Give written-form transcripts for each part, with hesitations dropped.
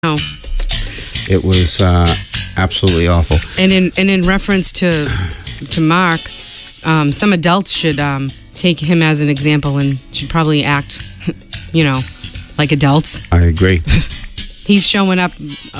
No. It was absolutely awful. And in reference to Mark, some adults should take him as an example and should probably act, like adults. I agree. He's showing up,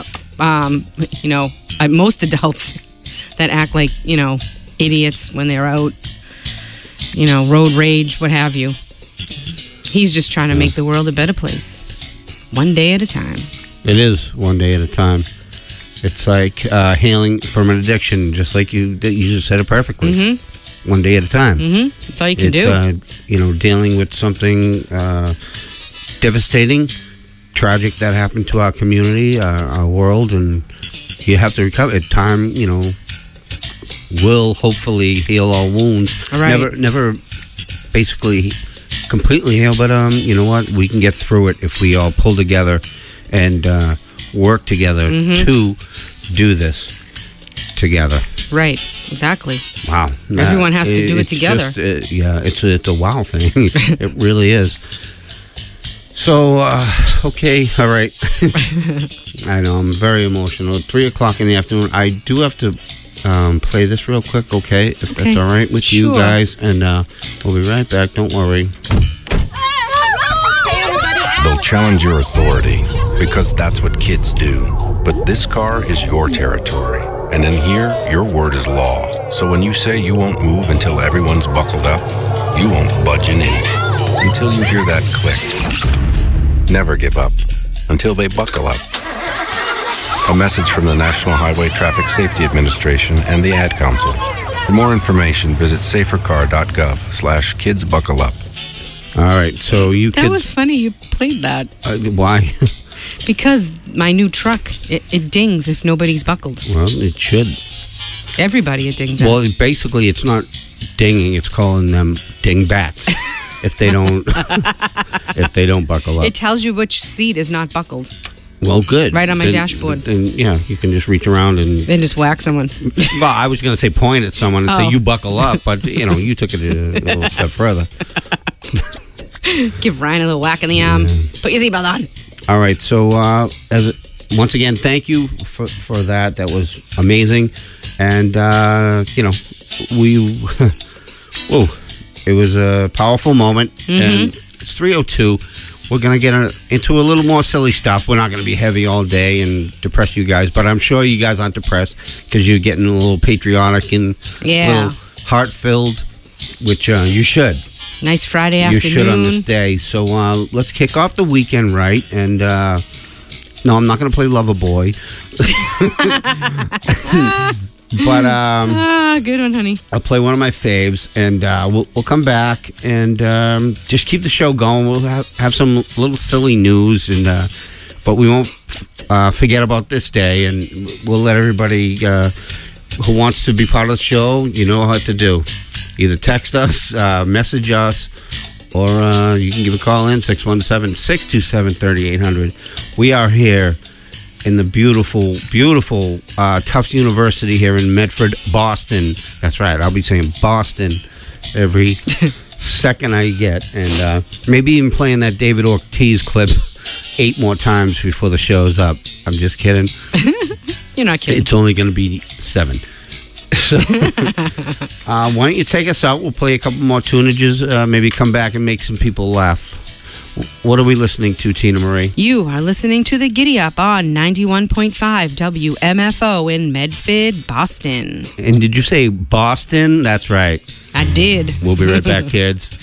most adults that act like, idiots when they're out, road rage, what have you. He's just trying to make the world a better place, one day at a time. It is one day at a time. It's like healing from an addiction, just like you just said it perfectly. Mm-hmm. One day at a time. Mm-hmm. That's all you can do. Dealing with something devastating, tragic that happened to our community, our world, and you have to recover. Time, will hopefully heal all wounds. Right. Never basically completely heal, but you know what? We can get through it if we all pull together and work together to do this together. Right, exactly. Wow. Everyone has to do it together. It's a wow thing. It really is. So, okay, all right. I know, I'm very emotional. 3 o'clock in the afternoon. I do have to play this real quick, okay? If that's all right with you guys. And we'll be right back. Don't worry. They'll challenge your authority because that's what kids do. But this car is your territory. And in here, your word is law. So when you say you won't move until everyone's buckled up, you won't budge an inch until you hear that click. Never give up until they buckle up. A message from the National Highway Traffic Safety Administration and the Ad Council. For more information, visit safercar.gov/kidsbuckleup. All right, so you kids... That was funny you played that. Why? Because my new truck, it dings if nobody's buckled. Well, it should. Everybody it dings at. Well, basically, it's not dinging. It's calling them dingbats if they don't buckle up. It tells you which seat is not buckled. Well, good. Right on my dashboard. Then, yeah, you can just reach around and... Then just whack someone. Well, I was going to say point at someone and say, you buckle up, but, you took it a little step further. Give Ryan a little whack in the arm. Put your seatbelt on. All right, so once again, thank you for that. That was amazing. And, it was a powerful moment. And it's 3:02. We're going to get into a little more silly stuff. We're not going to be heavy all day and depress you guys, but I'm sure you guys aren't depressed because you're getting a little patriotic and a little heart-filled, which you should. Nice Friday afternoon. You should on this day. So let's kick off the weekend right. And no, I'm not going to play Loverboy. But good one, honey. I'll play one of my faves, and we'll come back and just keep the show going. We'll have some little silly news, and but we won't forget about this day, and we'll let everybody who wants to be part of the show, you know what to do. Either text us, message us, or you can give a call in, 617-627-3800. We are here in the beautiful, beautiful Tufts University here in Medford, Boston. That's right, I'll be saying Boston every second I get. And maybe even playing that David Ortiz clip 8 more times before the show's up. I'm just kidding. You're not kidding. It's only going to be 7. So, why don't you take us out? We'll play a couple more tunages, maybe come back and make some people laugh. What are we listening to, Tina Marie? You are listening to The Giddy Up on 91.5 WMFO in Medford, Boston. And did you say Boston? That's right. I did. We'll be right back, kids.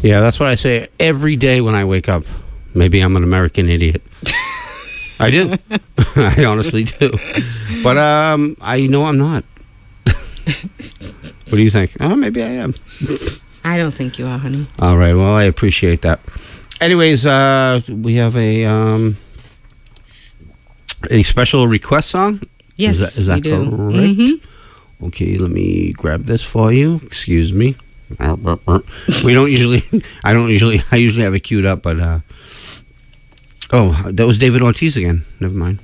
Yeah, that's what I say every day when I wake up. Maybe I'm an American idiot. I do. I honestly do. But I know I'm not. What do you think? Oh, maybe I am. I don't think you are, honey. All right. Well, I appreciate that. Anyways, we have a special request song. Yes, is that we do. correct? Mm-hmm. Okay, let me grab this for you. Excuse me. We don't usually. I usually have it queued up, but that was David Ortiz again. Never mind.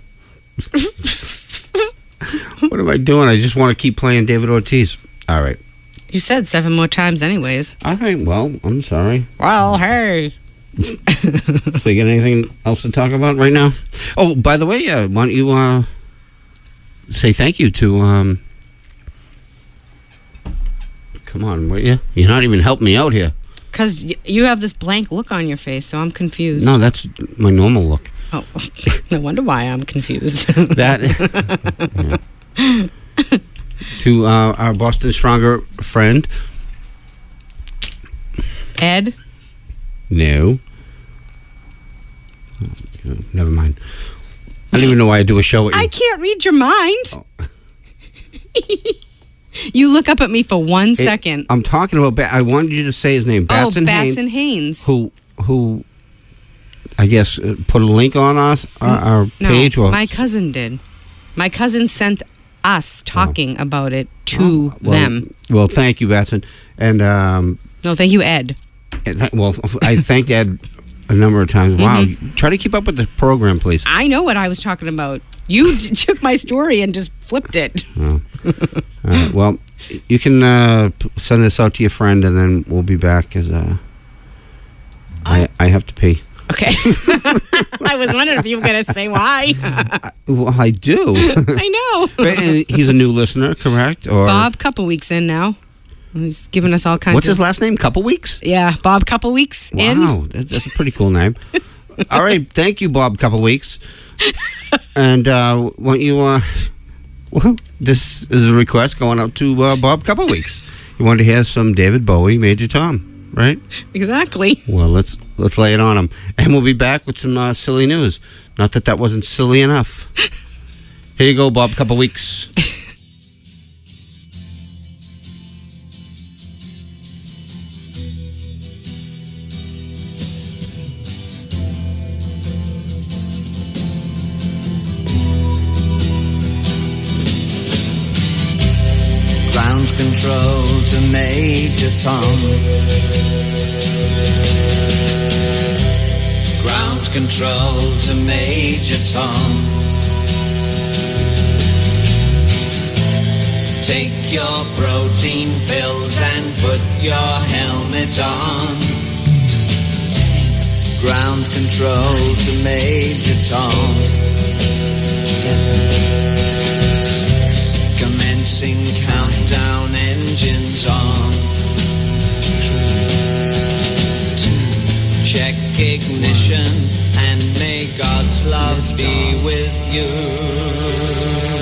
What am I doing? I just want to keep playing David Ortiz. All right. You said 7 more times, anyways. All right. Well, I'm sorry. Well, hey. So you got anything else to talk about right now? Oh, by the way, why don't you say thank you to come on, will you? You're not even helping me out here. Because you have this blank look on your face, so I'm confused. No, that's my normal look. Oh, no wonder why I'm confused. That yeah. To our Boston Stronger friend. Ed? No. Oh, never mind. I don't even know why I do a show with you. I can't read your mind. Oh. You look up at me for 1 second. I'm talking about. I wanted you to say his name. Batson Haynes. Who? I guess put a link on our page. No, my cousin did. My cousin sent us talking about it to them. Well, thank you, Batson, and no, thank you, Ed. Well, I thanked Ed a number of times. Wow, try to keep up with the program, please. I know what I was talking about. You took my story and just flipped it. Oh. All right. Well, you can send this out to your friend, and then we'll be back. Because I have to pee. Okay. I was wondering if you were going to say why. Well, I do. I know. But he's a new listener, correct? Or Bob, couple weeks in now. He's giving us all kinds What's his last name? Couple Weeks? Yeah, Bob Couple Weeks in. Wow, that's a pretty cool name. All right, thank you, Bob Couple Weeks. And won't you... well, this is a request going out to Bob Couple Weeks. You wanted to hear some David Bowie, Major Tom, right? Exactly. Well, let's lay it on him. And we'll be back with some silly news. Not that wasn't silly enough. Here you go, Bob Couple Weeks. Ground control to Major Tom. Ground control to Major Tom. Take your protein pills and put your helmet on. Ground control to Major Tom. 7, 6. Commencing countdown, engines on. 3, 2. Check ignition and may God's love be with you.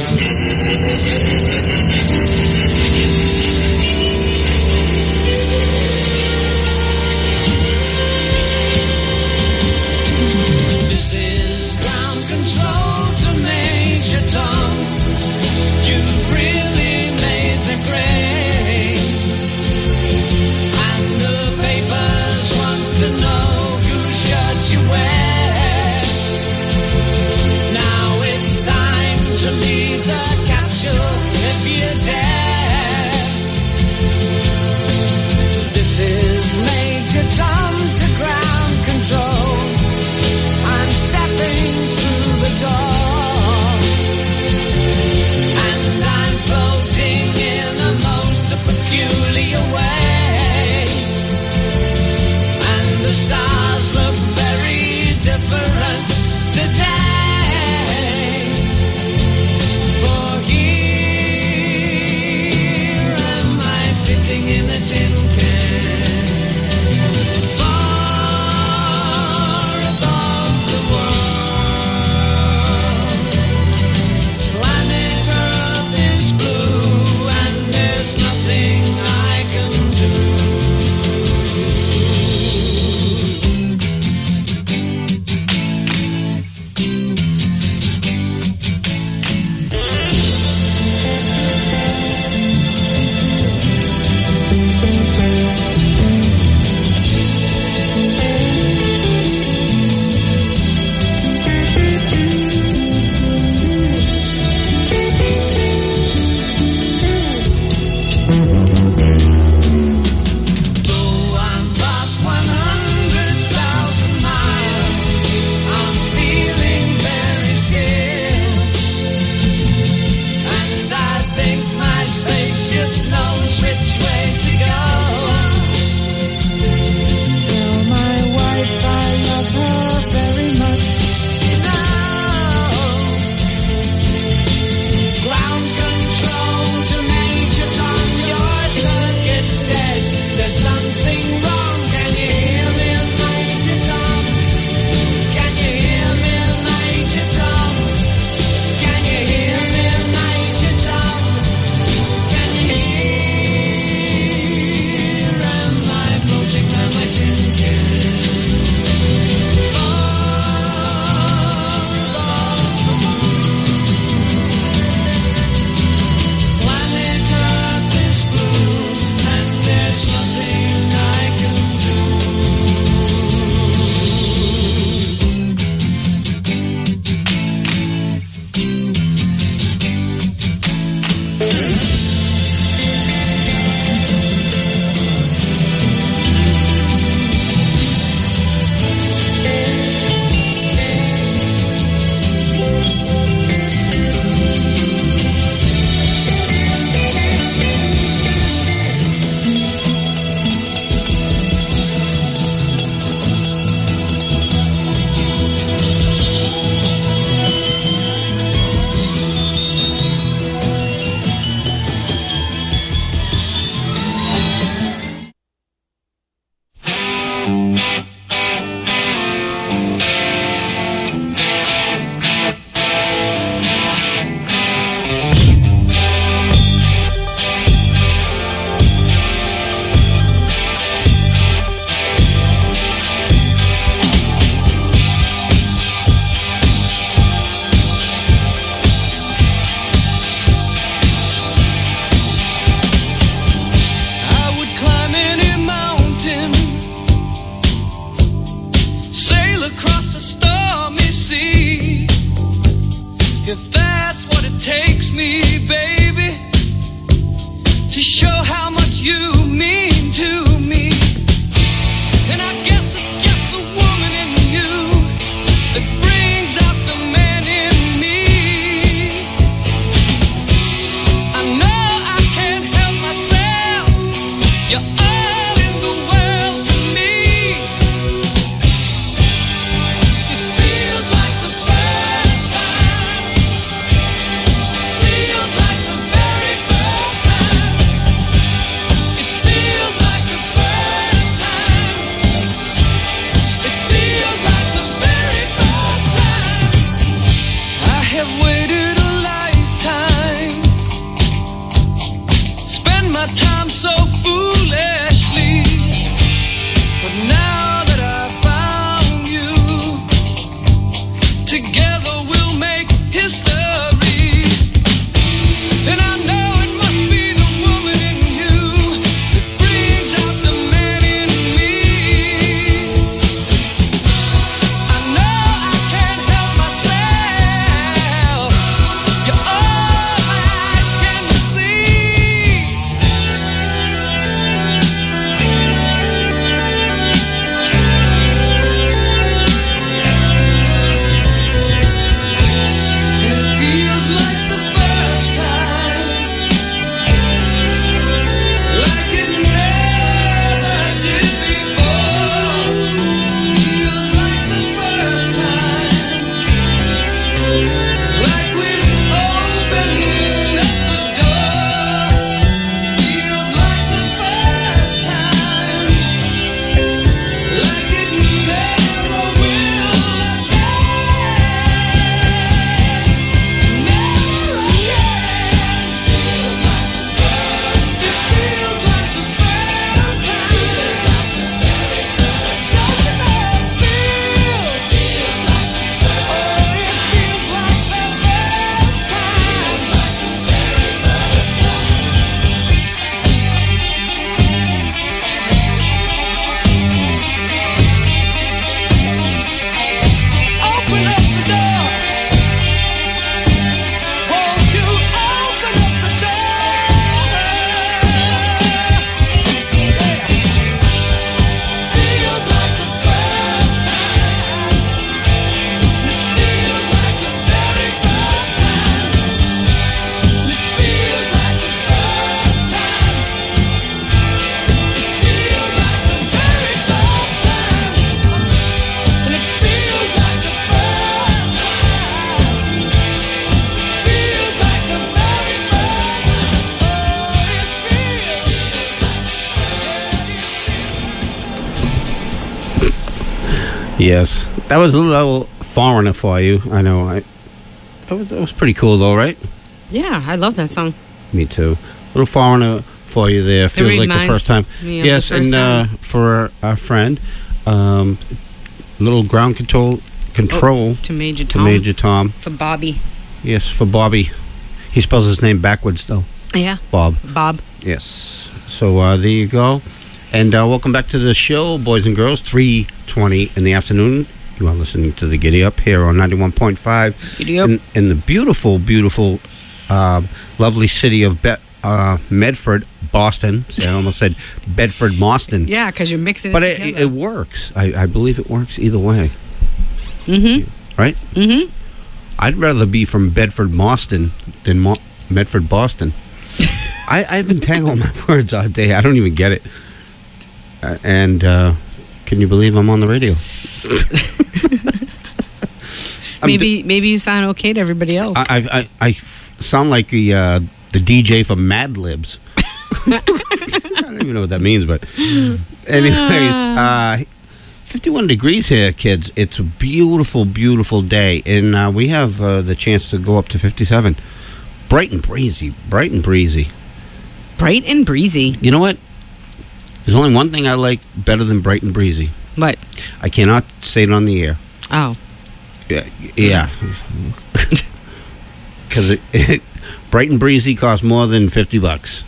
This is ground control to Major Tom. You've really made the grade, and the papers want to know whose shirt you wear. Now it's time to leave the capsule. my time so foolishly, but now that I found you, together we'll make history. And I know it must be the woman in you that brings out the man in me. I know I can't help myself. You're all my eyes can And it feels like the first time, like it never did before. Feels like the first time, like we've opened up the door. Feels like the first time, like it never will again. Never again. Feels like the first time. It feels like the first time. Feels like the very first time. Don't you know it feels? Feels like the first time. Oh, it feels like the first time. Feels like the very first time. Open up the door. Won't you open up the door? Feels like the first time. It feels like the very first time. It feels like the first time. It feels like the very first time. And it feels like the first time. Feels like the very first time. Yes, that was a little foreigner for you. I know. That was pretty cool, though, right? Yeah, I love that song. Me too. A little foreigner for you there. Feels like the reminds first time. me of Yes, the first and for our friend, little ground control To Major to Tom. Major Tom. For Bobby. Yes, for Bobby. He spells his name backwards, though. Yeah, Bob. Bob. Yes. So there you go. And welcome back to the show, boys and girls. 3:20 in the afternoon. You are listening to the Giddy Up here on 91.5 Giddy Up. in the beautiful, beautiful, lovely city of Medford, Boston. See, I almost said Bedford, Boston. Yeah, because you're mixing But it together. it works. I believe it works either way. Mm-hmm. Right? Mm-hmm. I'd rather be from Bedford, Boston than Medford, Boston. I've been tangling my words all day. I don't even get it. And can you believe I'm on the radio? Maybe you sound okay to everybody else. I sound like the DJ for Mad Libs. I don't even know what that means, but anyways, 51 degrees here, kids. It's a beautiful, beautiful day, and we have the chance to go up to 57. Bright and breezy. Bright and breezy. You know what? There's only one thing I like better than bright and breezy. What? I cannot say it on the air. Oh. Yeah. Because bright and breezy costs more than $50.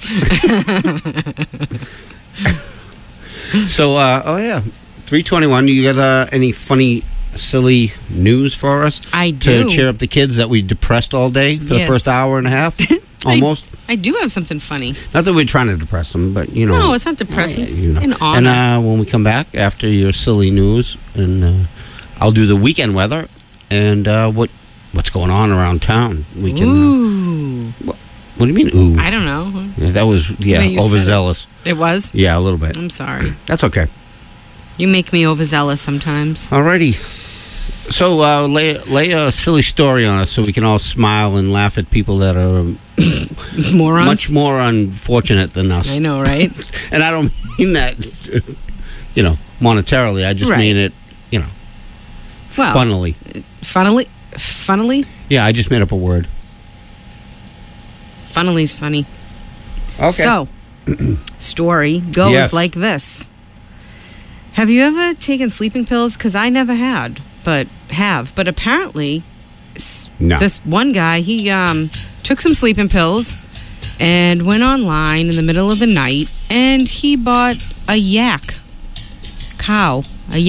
So, oh yeah, 321. You got any funny, silly news for us? I do. To cheer up the kids that we depressed all day for the first hour and a half, almost. I do have something funny. Not that we're trying to depress them, but you know. No, it's not depressing. It's you know. an honor. And when we come back after your silly news, and I'll do the weekend weather and what's going on around town. We can. Ooh. What do you mean? Ooh. I don't know. That was overzealous. It was? Yeah, a little bit. I'm sorry. That's okay. You make me overzealous sometimes. Alrighty. So lay a silly story on us so we can all smile and laugh at people that are Morons? much more unfortunate than us. I know, right? And I don't mean that, monetarily. I just Right. mean it, Well, funnily. Funnily? Yeah, I just made up a word. Funnily's funny. Okay. So, story goes Yes. like this. Have you ever taken sleeping pills? Because I never had, but apparently No. this one guy, he took some sleeping pills and went online in the middle of the night and he bought a yak cow.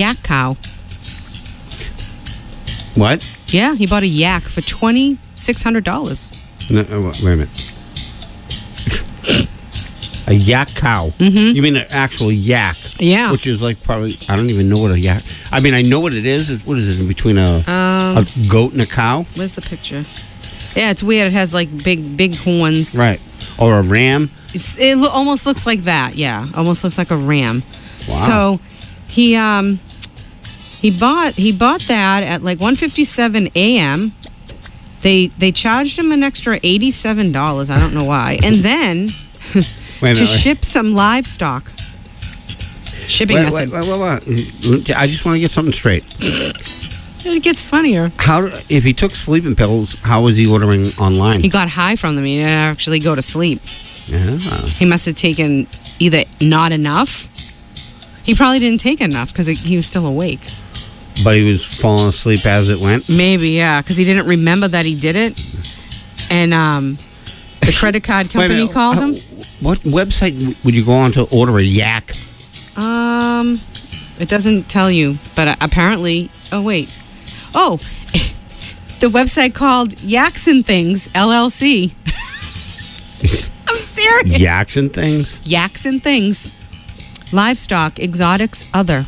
What? Yeah, he bought a yak for $2,600. No, wait a minute. A yak cow. Mhm. You mean an actual yak? Yeah. Which is like probably, I don't even know what a yak. I mean, I know what it is. What is it in between a goat and a cow? Where's the picture? Yeah, it's weird. It has like big horns. Right. Or a ram. It almost looks like that. Yeah, almost looks like a ram. Wow. So he bought that at like 1:57 a.m. They charged him an extra $87. I don't know why. And then Wait a to minute. ship some livestock. Shipping method. Wait. I just want to get something straight. It gets funnier. If he took sleeping pills, how was he ordering online? He got high from them. He didn't actually go to sleep. Yeah. He must have taken either not enough. He probably didn't take enough because he was still awake. But he was falling asleep as it went. Maybe, yeah, because he didn't remember that he did it. And the credit card Wait a company minute, called him. What website would you go on to order a yak? It doesn't tell you, but apparently. Oh wait. Oh, the website called Yaks and Things LLC. I'm serious. Yaks and things? Yaks and Things, livestock, exotics, other.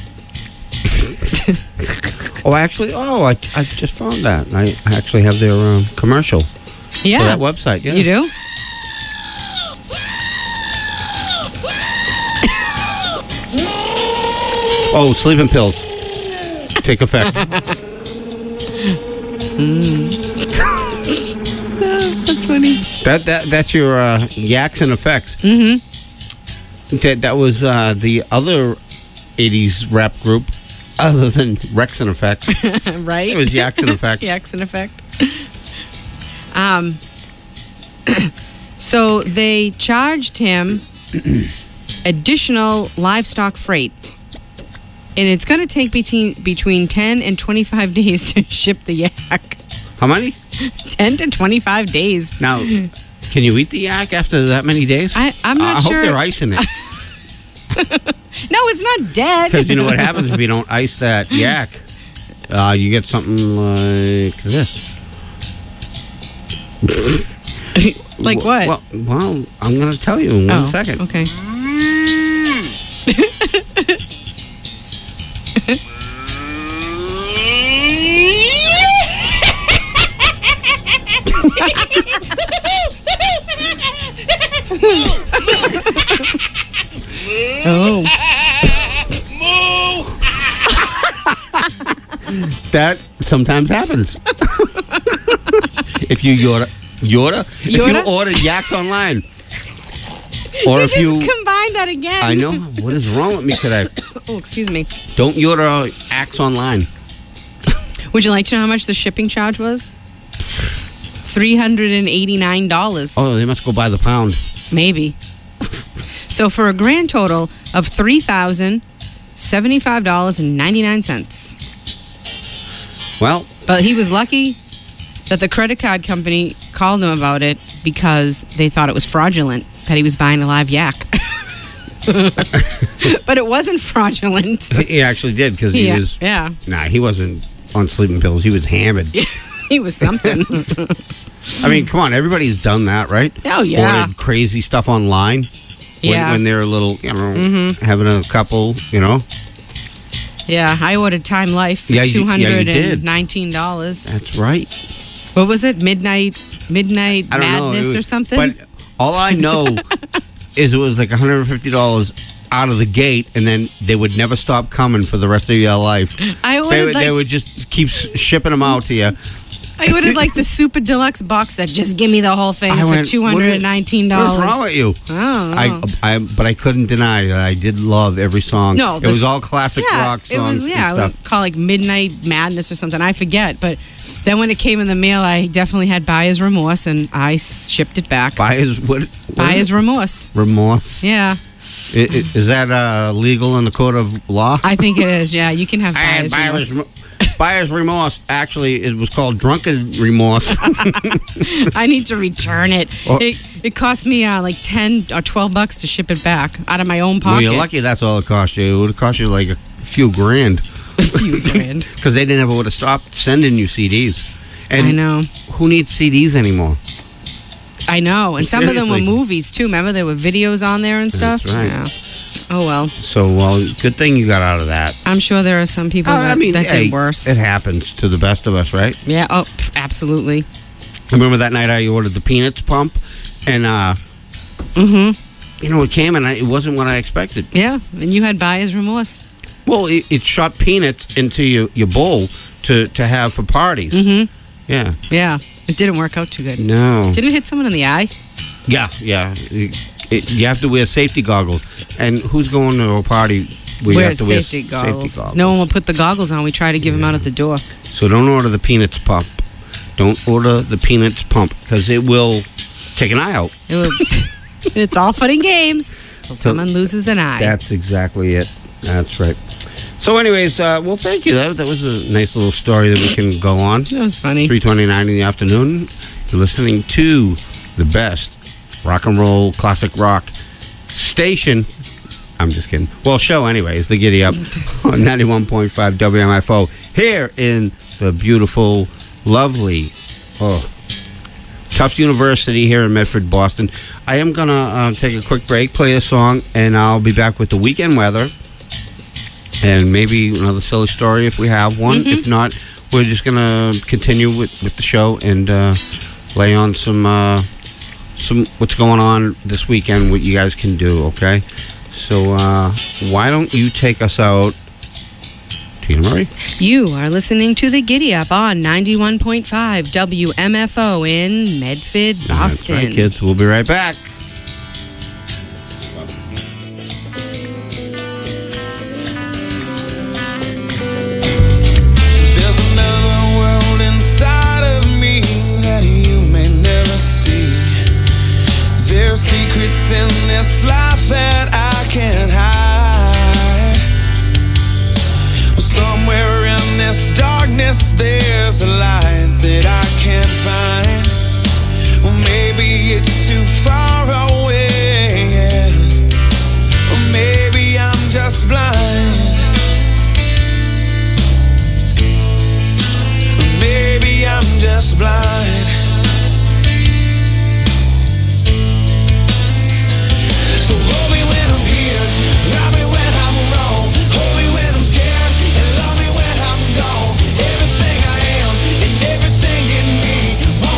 I just found that. I actually have their commercial Yeah. for that website. Yeah. You do? Oh, sleeping pills take effect. That's funny. That's your yaks and effects. Mm-hmm. That was the other 80s rap group other than Rex and Effects. Right? It was Yaks and Effects. Yaks and Effect. So they charged him additional livestock freight. And it's going to take between 10 and 25 days to ship the yak. How many? 10 to 25 days. Now, can you eat the yak after that many days? I'm not I sure. hope they're icing it. No, it's not dead. Because you know what happens if you don't ice that yak? You get something like this. Like what? Well, I'm going to tell you in 1 second. Okay. Oh. That sometimes happens. If you if you order yaks online, or You if just you combine that again. I know what is wrong with me today. Oh, excuse me. Don't order axe online. Would you like to know how much the shipping charge was? $389. Oh, they must go by the pound. Maybe. So for a grand total of $3,075.99. Well, But he was lucky that the credit card company called him about it because they thought it was fraudulent, that he was buying a live yak. But it wasn't fraudulent. he actually did because he was. Yeah. Nah, he wasn't on sleeping pills. He was hammered. He was something. I mean, come on, everybody's done that, right? Oh, yeah. Ordered crazy stuff online. Yeah. When they're a little, having a couple, Yeah, I ordered Time Life for Yeah, you did. $219. That's right. What was it? Midnight I don't know. Madness or something? But all I know is it was like $150 out of the gate, and then they would never stop coming for the rest of your life. I ordered They would just keep shipping them out to you. I ordered like the super deluxe box set. Just give me the whole thing I for went, $219. What's wrong with you? Oh. But I couldn't deny that I did love every song. No, it was all classic rock songs It was, and I stuff. would call like Midnight Madness or something. I forget, but Then when it came in the mail, I definitely had buyer's remorse, and I shipped it back. Buyer's what? Buyer's remorse. Remorse. Yeah, Is that legal in the court of law? I think it is. Yeah, you can have I had buyer's remorse. buyer's remorse. Actually, it was called drunken remorse. I need to return it. Or- It cost me like $10 or $12 to ship it back out of my own Well, pocket. you're lucky that's all it cost you. It would have cost you like a few grand. A few grand. Because they never would have stopped sending you CDs. And I know. who needs CDs anymore? I know. And some of them were Seriously. movies, too. Remember, there were videos on there and stuff? That's right. Yeah. Oh, well. So, good thing you got out of that. I'm sure there are some people that hey, did worse. It happens to the best of us, right? Yeah. Oh, absolutely. I remember that night I ordered the Peanuts pump, and it came and it wasn't what I expected. Yeah. And you had buyer's remorse. Well, it shot peanuts into your bowl to have for parties. Mm-hmm. Yeah. Yeah. It didn't work out too good. No. Did it hit someone in the eye? Yeah. You have to wear safety goggles. And who's going to a party where you have to wear safety goggles. No one will put the goggles on. We try to give them out at the door. So don't order the Peanuts pump. Don't order the Peanuts pump because it will take an eye out. It will, it's all fun and games until someone loses an eye. That's exactly it. That's right. So anyways, well, thank you. That was a nice little story that we can go on. That was funny. 3:29 in the afternoon. You're listening to the best rock and roll classic rock station. I'm just kidding. Well, show anyways, the Giddy Up on 91.5 WMFO here in the beautiful, lovely, Tufts University here in Medford, Boston. I am going to take a quick break, play a song, and I'll be back with the weekend weather and maybe another silly story if we have one. If not, we're just going to continue with the show and lay on some what's going on this weekend, what you guys can do, okay? So why don't you take us out, Tina Marie? You are listening to the Giddy Up on 91.5 WMFO in Medford, Boston. That's right, kids. We'll be right back. There's another world inside of me that you may never see. There's secrets in this life that I can't hide. Well, somewhere in this darkness there's a light that I can't find. Well, maybe it's too far away, yeah. Or maybe I'm just blind. Maybe I'm just blind. So hold me when I'm here, love me when I'm wrong, hold me when I'm scared, and love me when I'm gone. Everything I am and everything in me.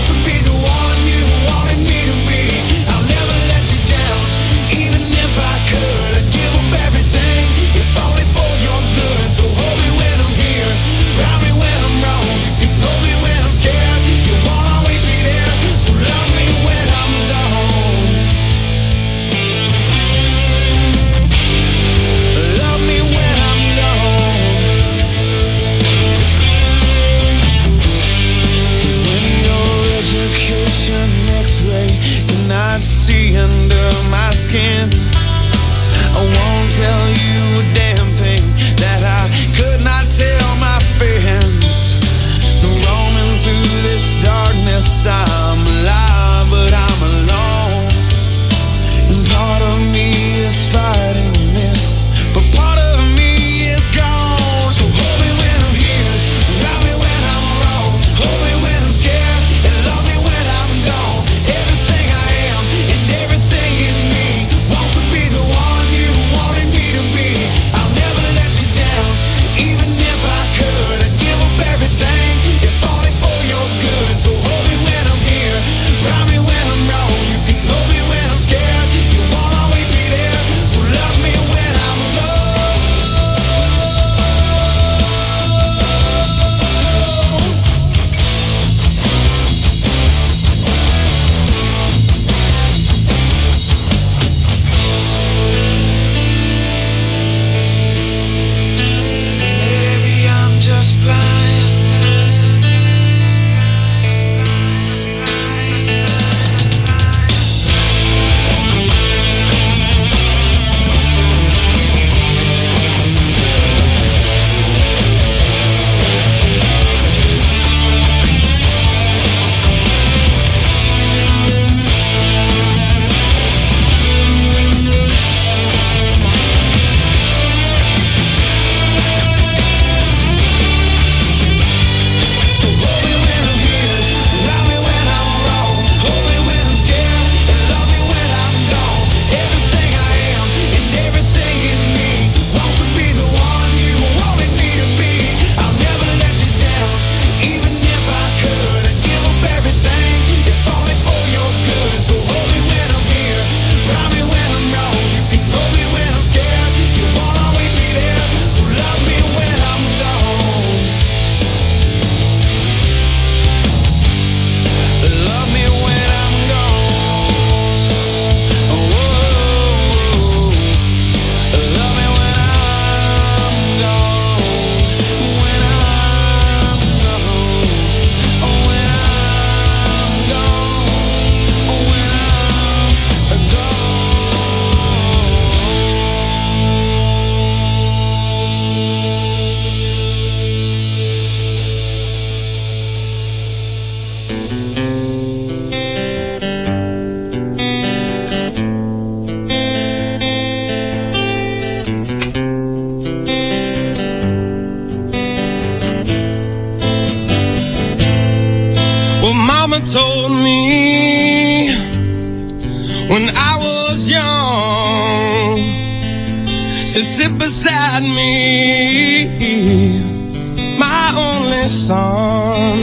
told me when I was young, said sit beside me, my only son,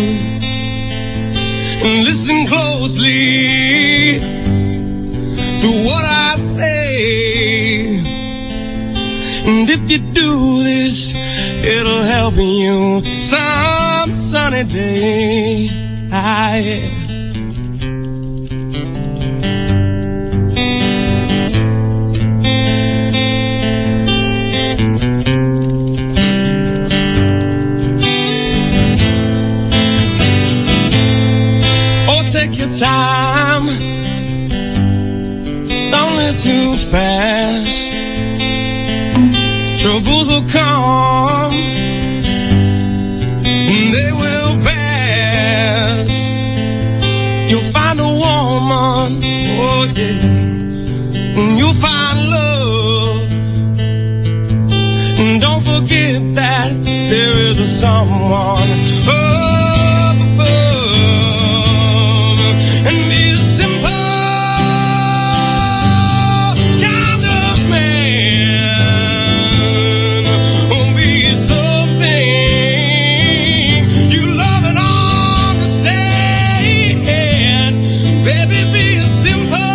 and listen closely to what I say, and if you do this, it'll help you some sunny day. Oh, take your time, don't live too fast. Troubles will come, and they will pass. You'll find a woman, oh yeah, and you'll find love. And don't forget that there is a someone up above, and be a simple kind of man. Oh, be something you love and understand. Baby, be a simple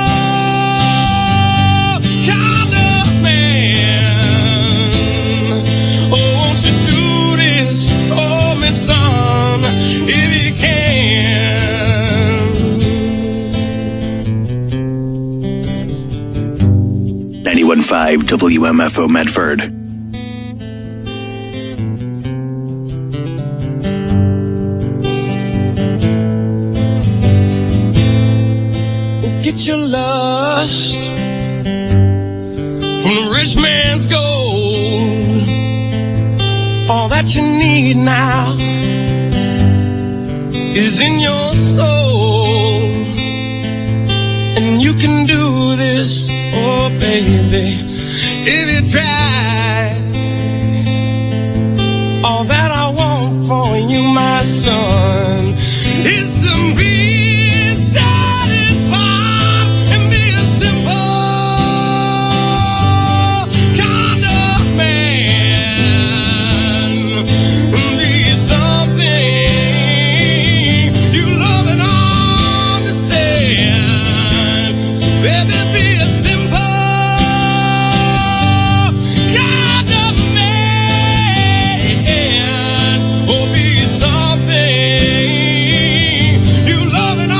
kind of man. Oh, won't you do this for me, son, if you can? 91.5 WMFO Medford. Get your lust from the rich man's gold. All that you need now is in your soul, and you can do this, oh baby, if you try. All that I want for you, my son, is to be satisfied and be a simple kind of man. Be something you love and understand. So baby, be a simple kind of man. Oh, be something you love and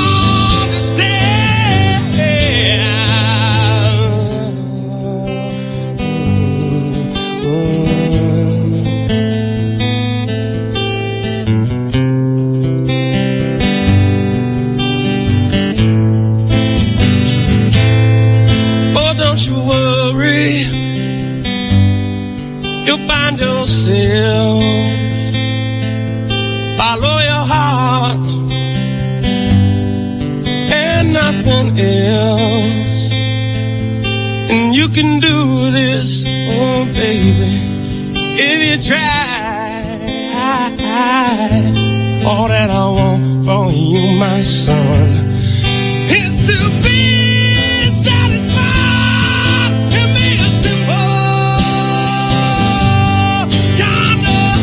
understand. Oh, don't you worry, you'll find yourself. Follow your heart and nothing else, and you can do this, oh baby, if you try. All that I want from you, my son, is to be satisfied and be a simple kind of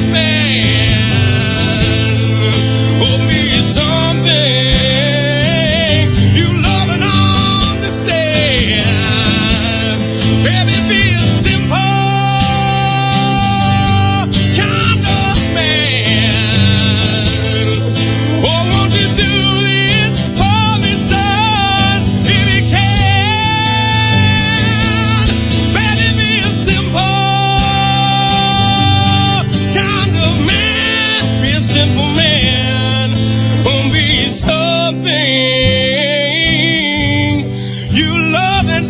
man. Oh, be something you love and understand. Baby, be a simple kind of man. Oh, won't you do this for me, son, if you can? Baby, be a simple kind of man. Be a simple man. Oh, be something you love and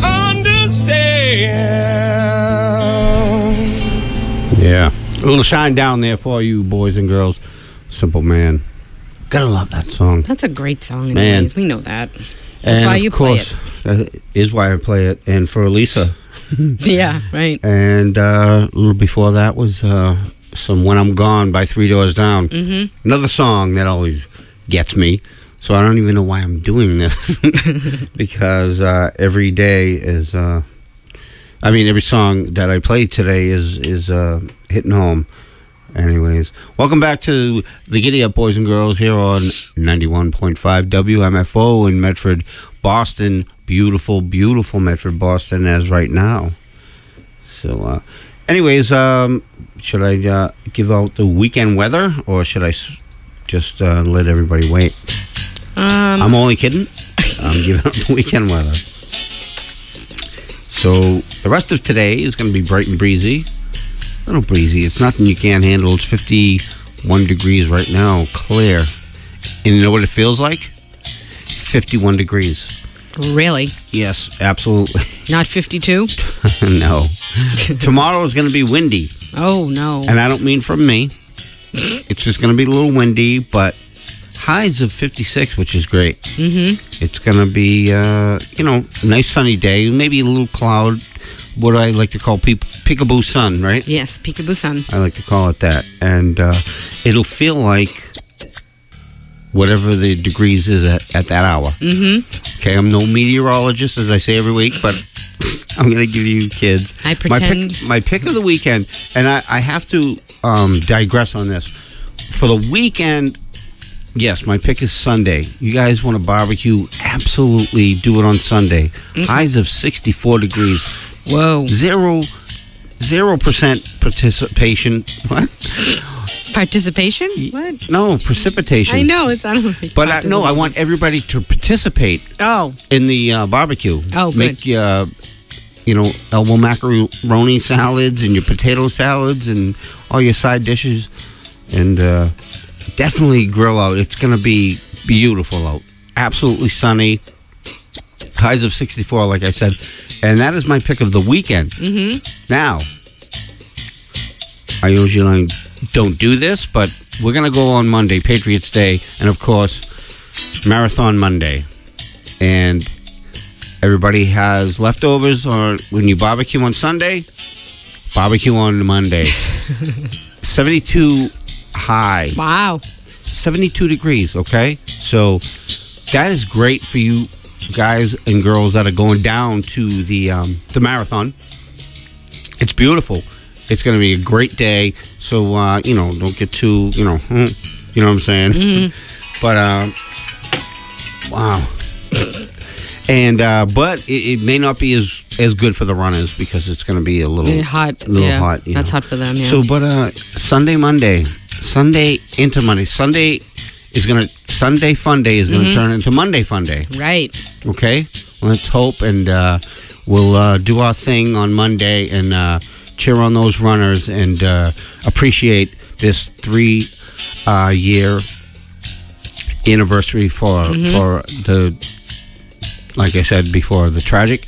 understand. Yeah. A little shine down there for you, boys and girls. Simple Man. Gotta love that song. That's a great song, Man. anyways. We know that. That's And why of you play course, that is why I play it. And for Elisa. Yeah, right. And a little before that was some When I'm Gone by Three Doors Down. Mm-hmm. Another song that always gets me. So I don't even know why I'm doing this because every day is. Every song that I played today is hitting home. Anyways, welcome back to the Giddy Up Boys and Girls here on 91.5 WMFO in Medford, Boston. Beautiful, beautiful Medford, Boston as right now. So, anyways, should I give out the weekend weather or should I just let everybody wait? I'm only kidding. I'm giving out the weekend weather. So the rest of today is going to be bright and breezy. A little breezy. It's nothing you can't handle. It's 51 degrees right now, clear. And you know what it feels like? 51 degrees. Really? Yes, absolutely. Not 52? No. Tomorrow is going to be windy. Oh, no. And I don't mean from me. It's just going to be a little windy, but highs of 56, which is great. Mm-hmm. It's going to be, nice sunny day. Maybe a little cloud. What I like to call peekaboo sun, right? Yes, peekaboo sun. I like to call it that. And it'll feel like whatever the degrees is at that hour. Mm-hmm. Okay, I'm no meteorologist, as I say every week, but I'm going to give you kids. I pretend. My pick of the weekend, and I have to digress on this. For the weekend, yes, my pick is Sunday. You guys want to barbecue? Absolutely do it on Sunday. Okay. Highs of 64 degrees. Whoa. 0% participation. What? Participation? What? No, precipitation. I know, it's not like but I want everybody to participate in the barbecue. Oh, Make, elbow macaroni salads and your potato salads and all your side dishes. And definitely grill out. It's going to be beautiful out. Absolutely sunny. Highs of 64, like I said. And that is my pick of the weekend. Mm-hmm. Now, I usually don't do this, but we're going to go on Monday, Patriots Day, and of course, Marathon Monday. And everybody has leftovers, or when you barbecue on Sunday, barbecue on Monday. 72 high. Wow. 72 degrees, okay? So that is great for you guys and girls that are going down to the marathon. It's beautiful. It's going to be a great day. So, don't get too, you know what I'm saying? Mm-hmm. But, wow. And, but it may not be as good for the runners because it's going to be a little hot. Hot. That's hot for them, yeah. So, but Sunday into Monday. Sunday Fun Day is going to turn into Monday Fun Day. Right. Okay? Let's hope, and we'll do our thing on Monday and cheer on those runners and appreciate this 3-year anniversary for the, like I said before, the tragic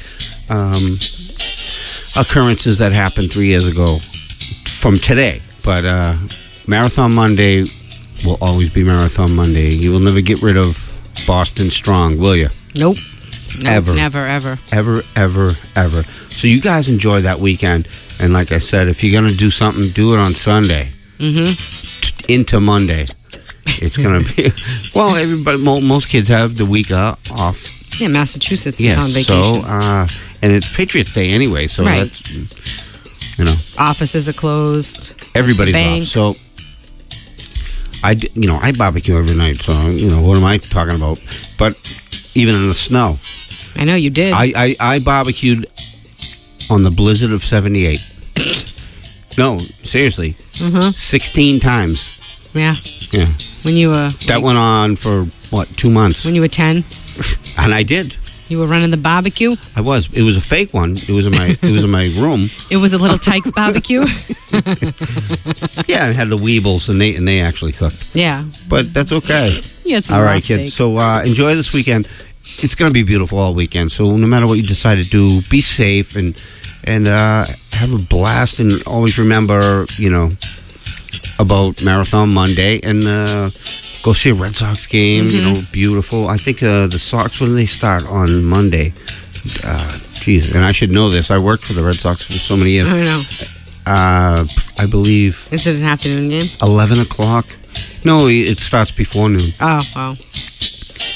occurrences that happened 3 years ago from today. But Marathon Monday will always be Marathon Monday. You will never get rid of Boston Strong, will you? Nope. Ever. Never, ever. Ever, ever, ever. So you guys enjoy that weekend. And like I said, if you're going to do something, do it on Sunday. Into Monday. It's going to be... Well, everybody, most kids have the week off. Yeah, Massachusetts is on vacation. So, and it's Patriots Day anyway, so right. That's, Offices are closed. Everybody's off. So, I barbecue every night, so, what am I talking about? But even in the snow. I know you did. I barbecued on the blizzard of 78. No, seriously. 16 times. Yeah. Yeah. When you were... That went on for, 2 months? When you were 10? And I did. You were running the barbecue? I was. It was a fake one. It was in my room. It was a little Tykes barbecue? Yeah, it had the Weebles, and they actually cooked. Yeah. But that's okay. Yeah, it's all right, kids. So enjoy this weekend. It's going to be beautiful all weekend. So no matter what you decide to do, be safe and have a blast. And always remember, about Marathon Monday and go see a Red Sox game. Beautiful. I think the Sox, when they start on Monday. Geez, and I should know this. I worked for the Red Sox for so many years. I know. I believe. Is it an afternoon game? 11 o'clock. No, it starts before noon. Oh, wow.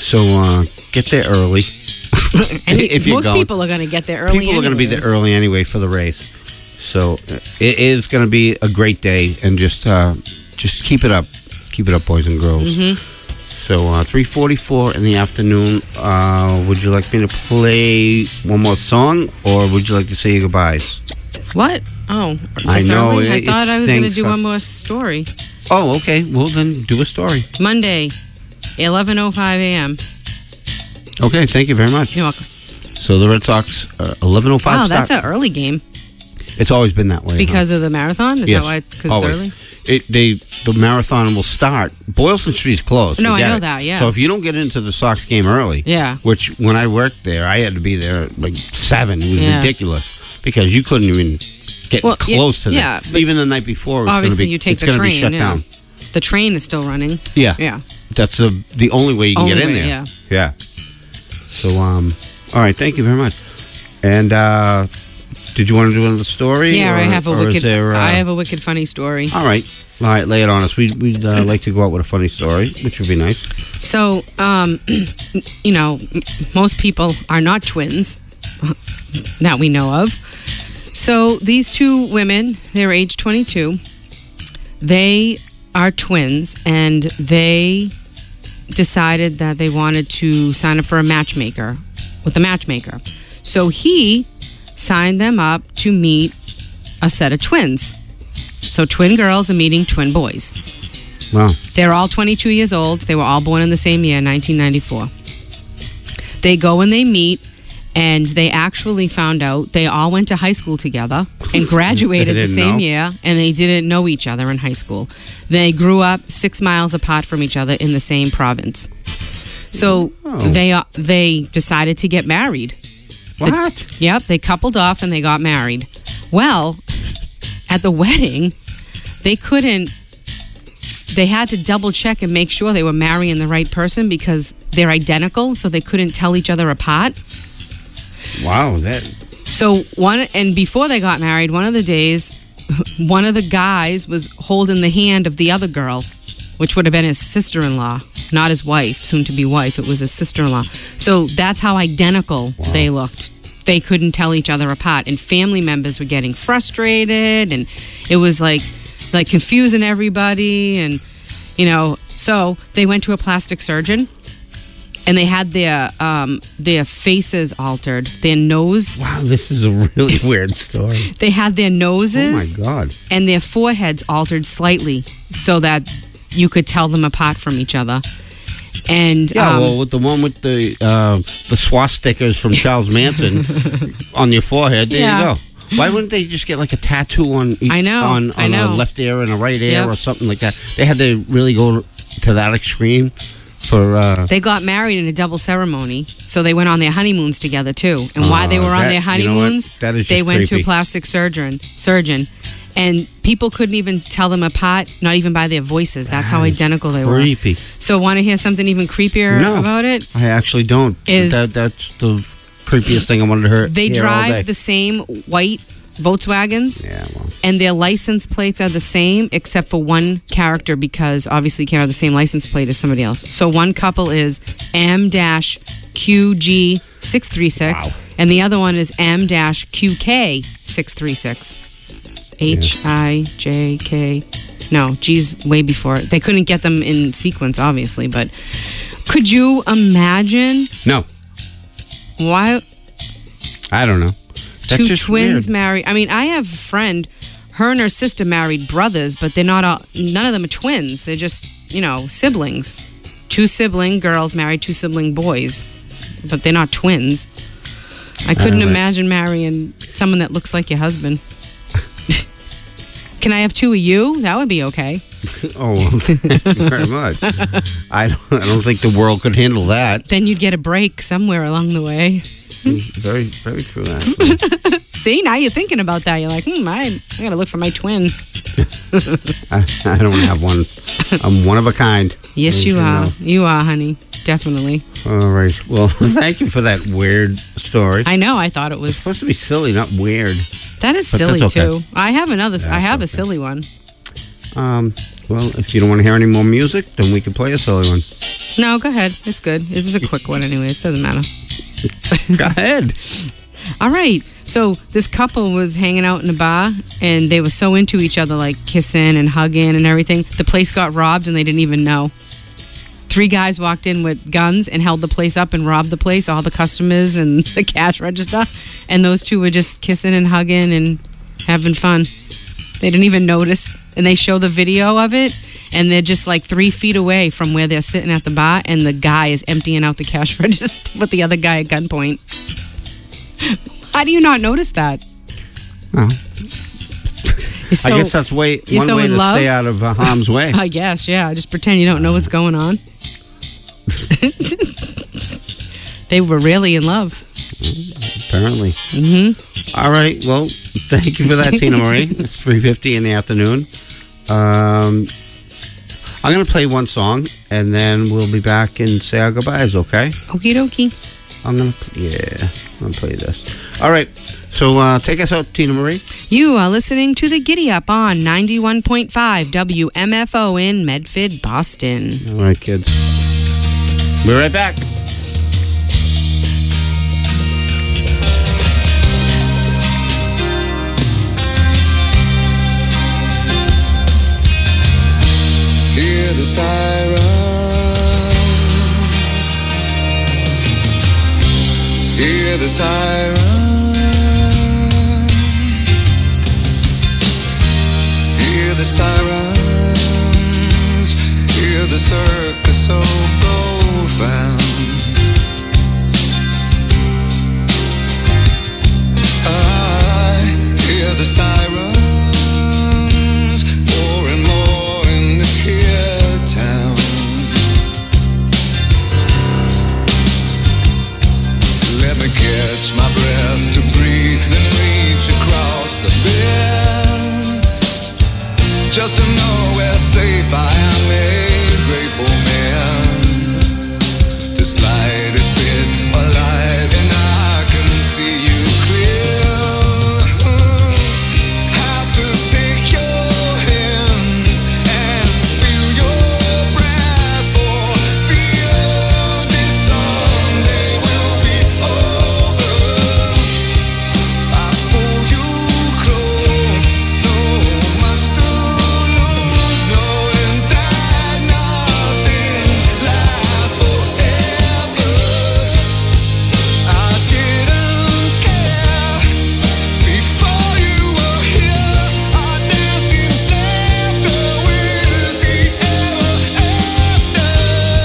So get there early. If you're Most going. people are going to get there early. People are going to be there anyways. early anyway for the race. So it is going to be a great day, and just keep it up. Keep it up, boys and girls. Mm-hmm. So 3:44 in the afternoon. Would you like me to play one more song, or would you like to say your goodbyes? What? Oh, I this know, early? I it thought I was going to stinks. do one more story. Oh, okay. Well, then do a story. Monday, 11:05 a.m. Okay, thank you very much. You're welcome. So the Red Sox 11:05 Wow, start. that's an early game It's always been that way. because of the marathon. Is Yes, that why? Because it's always. early. The marathon will start. Boylston Street's closed. No, I forget know it. that, yeah. So if you don't get into the Sox game early, Yeah. which when I worked there, I had to be there at like 7. It was Yeah. ridiculous because you couldn't even get Well, close to yeah, that. but Even the night before, it was Obviously, gonna be, you take it's the gonna train. be shut yeah. down. The train is still running. Yeah, Yeah. That's the only way you can Only get in way, there. Yeah. So all right, thank you very much. And did you want to do another story? Yeah, or, I have a or is wicked. there, I have a wicked funny story. All right, lay it on us. We'd like to go out with a funny story, which would be nice. So, most people are not twins that we know of. So these two women, they're age 22. They are twins, and they decided that they wanted to sign up for a matchmaker with a matchmaker. So he signed them up to meet a set of twins. So twin girls are meeting twin boys. Wow. They're all 22 years old. They were all born in the same year, 1994. They go and they meet, and they actually found out they all went to high school together and graduated They the didn't same know? year, and they didn't know each other in high school. They grew up 6 miles apart from each other in the same province. So Oh. they decided to get married. What? Yep, they coupled off and they got married. Well, at the wedding, they had to double check and make sure they were marrying the right person because they're identical, so they couldn't tell each other apart. Wow. That. So before they got married, one of the days, one of the guys was holding the hand of the other girl, which would have been his sister-in-law, not his wife, soon-to-be wife. It was his sister-in-law. So that's how identical they looked. They couldn't tell each other apart, and family members were getting frustrated, and it was like confusing everybody, and so they went to a plastic surgeon, and they had their faces altered, their nose. Wow. This is a really weird story. They had their Oh noses my God. and their foreheads altered slightly so that you could tell them apart from each other. And Yeah. Well, with the one with the swastikas from Charles Manson on your forehead, there Yeah. you go. Why wouldn't they just get like a tattoo on I know, on I know. a left ear and a right ear Yep. or something like that? They had to really go to that extreme for. they got married in a double ceremony, so they went on their honeymoons together too. And while they were on that- their you know what? honeymoons, That is they just went to a creepy. plastic surgeon, and people couldn't even tell them apart, not even by their voices. That's how That is identical they were. creepy. So, want to hear something even creepier No. about it? I actually don't. That's the creepiest thing I wanted to hear. They hear all day. drive the same white Volkswagens. Yeah. Well. And their license plates are the same except for one character because obviously you can't have the same license plate as somebody else. So one couple is M-QG636 Wow. and the other one is M-QK636. H-I-J-K. No, G's way before it. They couldn't get them in sequence, obviously, but could you imagine No, why I don't know. That's two just twins weird. married? I mean, I have a friend, her and her sister married brothers, but they're not all, none of them are twins. They're just, siblings. Two sibling girls married two sibling boys, but they're not twins. I couldn't know. imagine marrying someone that looks like your husband. Can I have two of you? That would be okay. Oh, well, thank you very much. I don't think the world could handle that. Then you'd get a break somewhere along the way. Very, very true. Actually. See, now you're thinking about that. You're like, I gotta look for my twin. I don't have one. I'm one of a kind. Yes, as you are. know. You are, honey. Definitely. All right. Well, thank you for that weird story. I know. I thought it was It's supposed to be silly, not weird. That is But silly that's okay. too. I have another. I have a okay. silly one. Well, if you don't want to hear any more music, then we can play a silly one. No, go ahead. It's good. It's just a quick one anyways. Doesn't matter. Go ahead. All right. So this couple was hanging out in a bar, and they were so into each other, like kissing and hugging and everything. The place got robbed, and they didn't even know. 3 guys walked in with guns and held the place up and robbed the place, all the customers and the cash register. And those 2 were just kissing and hugging and having fun. They didn't even notice. And they show the video of it, and they're just like 3 feet away from where they're sitting at the bar, and the guy is emptying out the cash register with the other guy at gunpoint. How do you not notice that? Well, So, I guess that's one way so to in love? stay out of harm's way. I guess, yeah. Just pretend you don't know what's going on. They were really in love. Apparently. Mm-hmm. All right. Well, thank you for that, Tina Marie. It's 3:50 in the afternoon. I'm going to play one song, and then we'll be back and say our goodbyes, okay? Okie dokie. I'm going to play this. All right. So take us out, Tina Marie. You are listening to The Giddy Up on 91.5 WMFO in Medford, Boston. All right, kids. Be right back. Hear the siren. Hear the siren. Hear the sirens. Hear the circus so profound. I hear the sirens more and more in this here town. Let me catch my breath to breathe and reach across the bend, just to know where safe I am, a grateful man. This light is bit alive and I can see you clear. Have to take your hand and feel your breath, or feel this someday will be over. I pull you close, so much to lose, knowing that nothing lasts forever. I didn't care before you were here. Our dancing laughter will be ever after.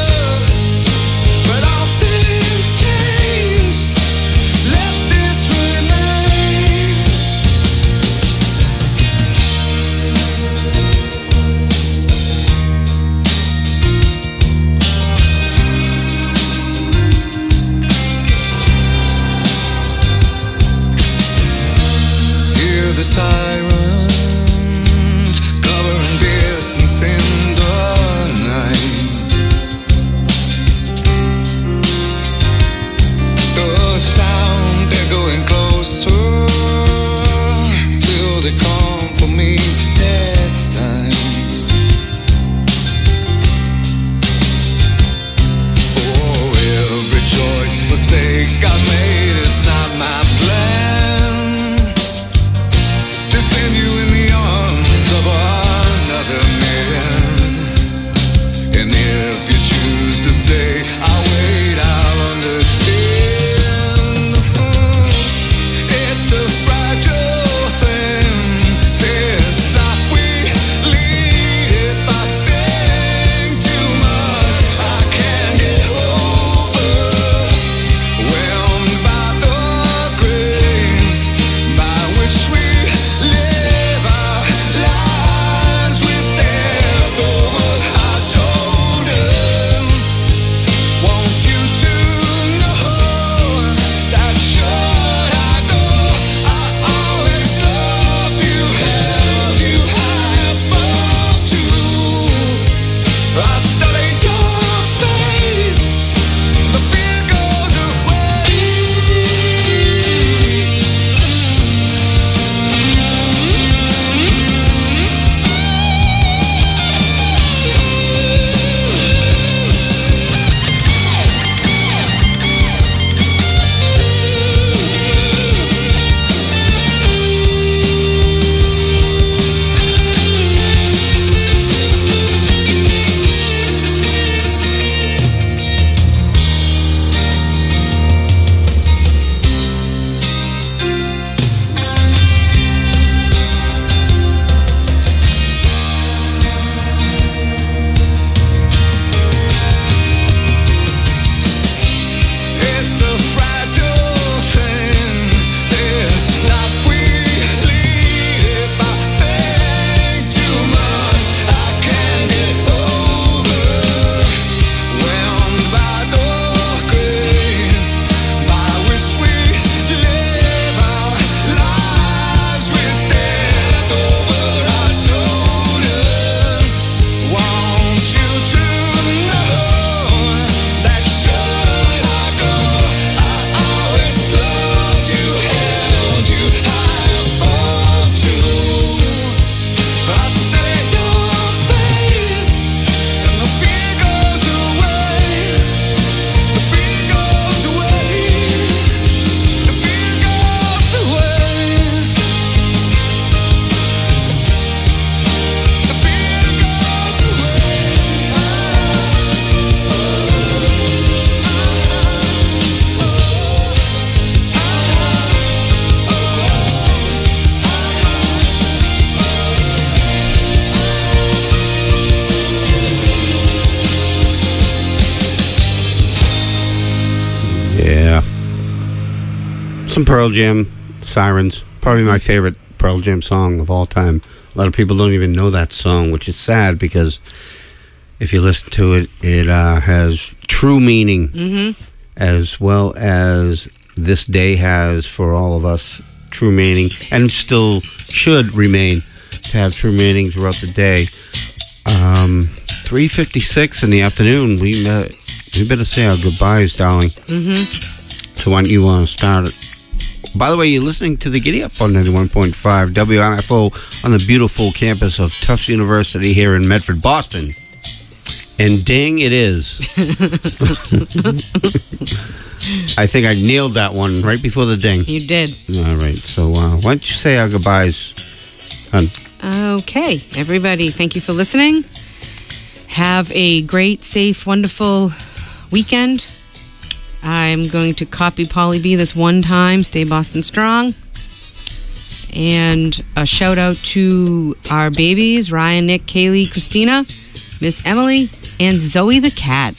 But all things change. Let this remain. Hear the sirens covering distance in the night. The sound echoing closer till they come for me next time. For every choice, mistake I made, it's not my plan to some Pearl Jam, Sirens. Probably my favorite Pearl Jam song of all time. A lot of people don't even know that song, which is sad because if you listen to it, it has true meaning, as well as this day has for all of us true meaning, and still should remain to have true meaning throughout the day. 3:56 in the afternoon. We better say our goodbyes, darling. So why don't you start it? By the way, you're listening to the Giddy Up on 91.5 WMFO on the beautiful campus of Tufts University here in Medford, Boston. And ding, it is. I think I nailed that one right before the ding. You did. All right. So why don't you say our goodbyes, hon? Okay, everybody, thank you for listening. Have a great, safe, wonderful weekend. I'm going to copy Polly B this one time. Stay Boston strong. And a shout out to our babies, Ryan, Nick, Kaylee, Christina, Miss Emily, and Zoe the cat.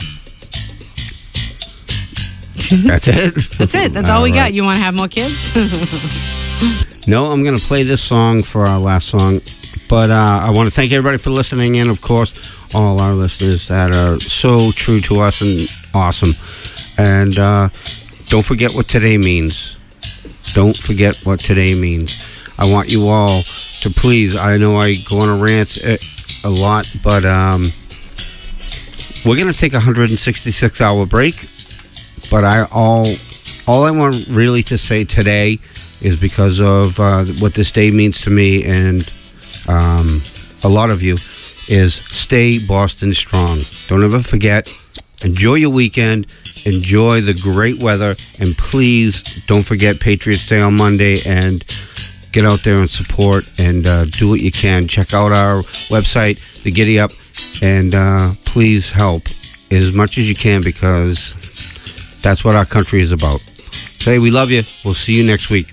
That's it? That's it. That's all we got. You want to have more kids? No, I'm going to play this song for our last song. But I want to thank everybody for listening, and of course, all our listeners that are so true to us and awesome. And don't forget what today means. Don't forget what today means. I want you all to please, I know I go on a rant a lot, but we're going to take a 166-hour break. But all I want really to say today is because of what this day means to me and a lot of you, is stay Boston strong. Don't ever forget. Enjoy your weekend. Enjoy the great weather. And please don't forget Patriots Day on Monday, and get out there and support and do what you can. Check out our website, The Giddy Up, and please help as much as you can, because that's what our country is about. Okay, we love you. We'll see you next week.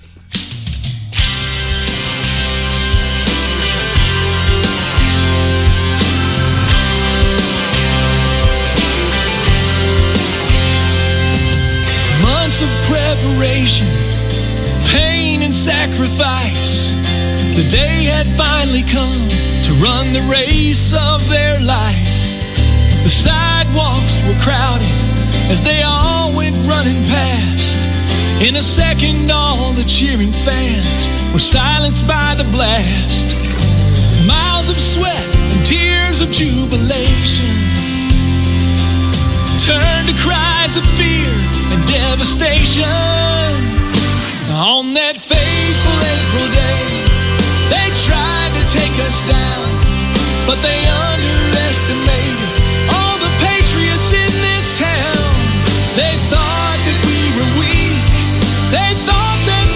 Months of preparation, pain and sacrifice. The day had finally come to run the race of their life. The sidewalks were crowded as they all went running past. In a second, all the cheering fans were silenced by the blast. Miles of sweat and tears of jubilation turned to cries of fear and devastation. On that fateful April day, they tried to take us down, but they underestimated